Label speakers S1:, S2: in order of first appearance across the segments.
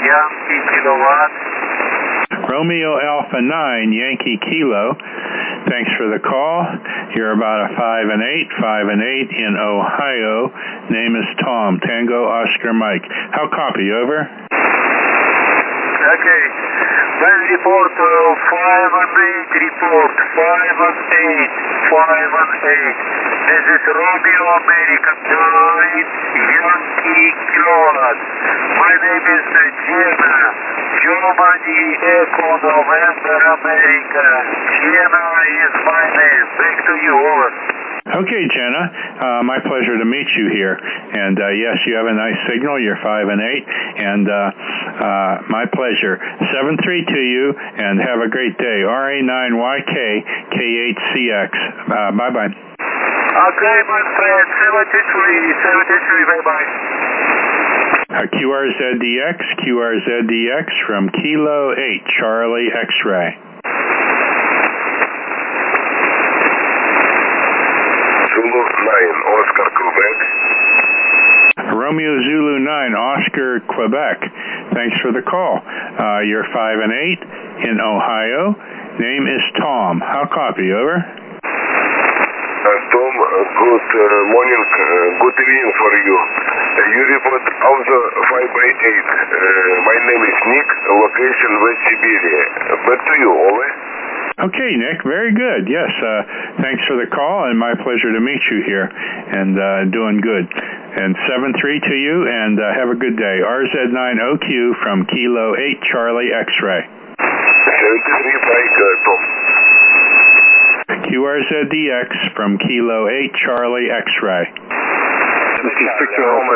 S1: Yankee Kilowatt.
S2: Romeo Alpha 9, Yankee Kilo. Thanks for the call. You're about a 5 and 8 in Ohio. Name is Tom, Tango Oscar Mike. How copy, over?
S1: Okay. Well, report 5 and 8, report 5 and 8. This is Romeo American 9, Yankee Kilowatt. My name is Jenna. Germany Echo November America. Jenna is my name. Back to you, over.
S2: Okay, Jenna, my pleasure to meet you here. And yes, you have a nice signal. You're 5 and 8, and my pleasure. 7-3 to you, and have a great day. RA9YK K8CX. Bye-bye.
S1: Okay, my friend. 73. Bye-bye.
S2: QRZDX from Kilo 8, Charlie X-Ray.
S3: Zulu 9, Oscar, Quebec.
S2: Romeo Zulu 9, Oscar, Quebec. Thanks for the call. You're 5 and 8 in Ohio. Name is Tom. How copy, over?
S3: Tom, good morning, good evening for you. You report also 5 by 8. My name is Nick, location West Siberia. Back to you, over.
S2: Okay, Nick, very good. Yes, thanks for the call, and my pleasure to meet you here, and doing good. And 7-3 to you, and have a good day. RZ9OQ from Kilo 8, Charlie X-Ray.
S3: 73, Mike, Tom.
S2: QRZDX from Kilo 8, Charlie X-Ray.
S4: Victor Alpha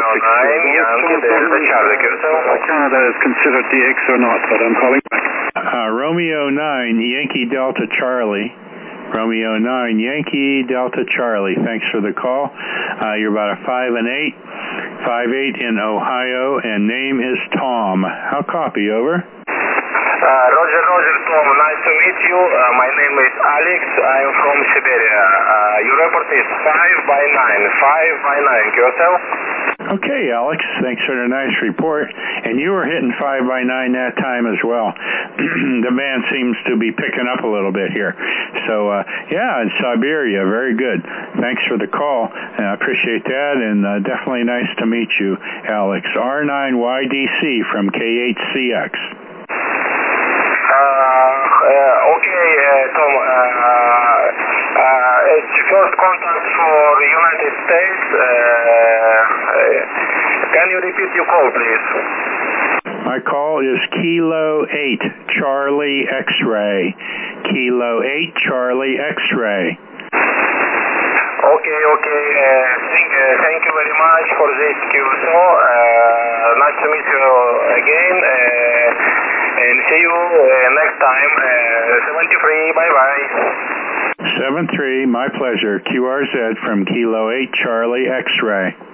S4: 6. Canada is considered DX or not, but I'm calling back.
S2: Romeo 9, Yankee Delta Charlie. Romeo 9, Yankee Delta Charlie. Thanks for the call. You're about a 5 and 8 in Ohio, and name is Tom. How copy, over?
S1: Roger, Tom. Nice to meet you. My name is Alex. I'm from Siberia. Your report is 5 by 9. QSL?
S2: Okay, Alex. Thanks for the nice report. And you were hitting 5 by 9 that time as well. The band seems to be picking up a little bit here. So, yeah, in Siberia, very good. Thanks for the call. I appreciate that, and definitely nice to meet you, Alex. R9YDC from K8CX.
S1: Okay, Tom. It's first contact for United States. Can you repeat your call, please?
S2: My call is Kilo 8, Charlie X-Ray. Kilo 8, Charlie X-Ray.
S1: Okay. Thank you very much for this QSO. Nice to meet you again. And see you next time. 73, bye-bye.
S2: 7-3, my pleasure. QRZ from Kilo 8, Charlie X-Ray.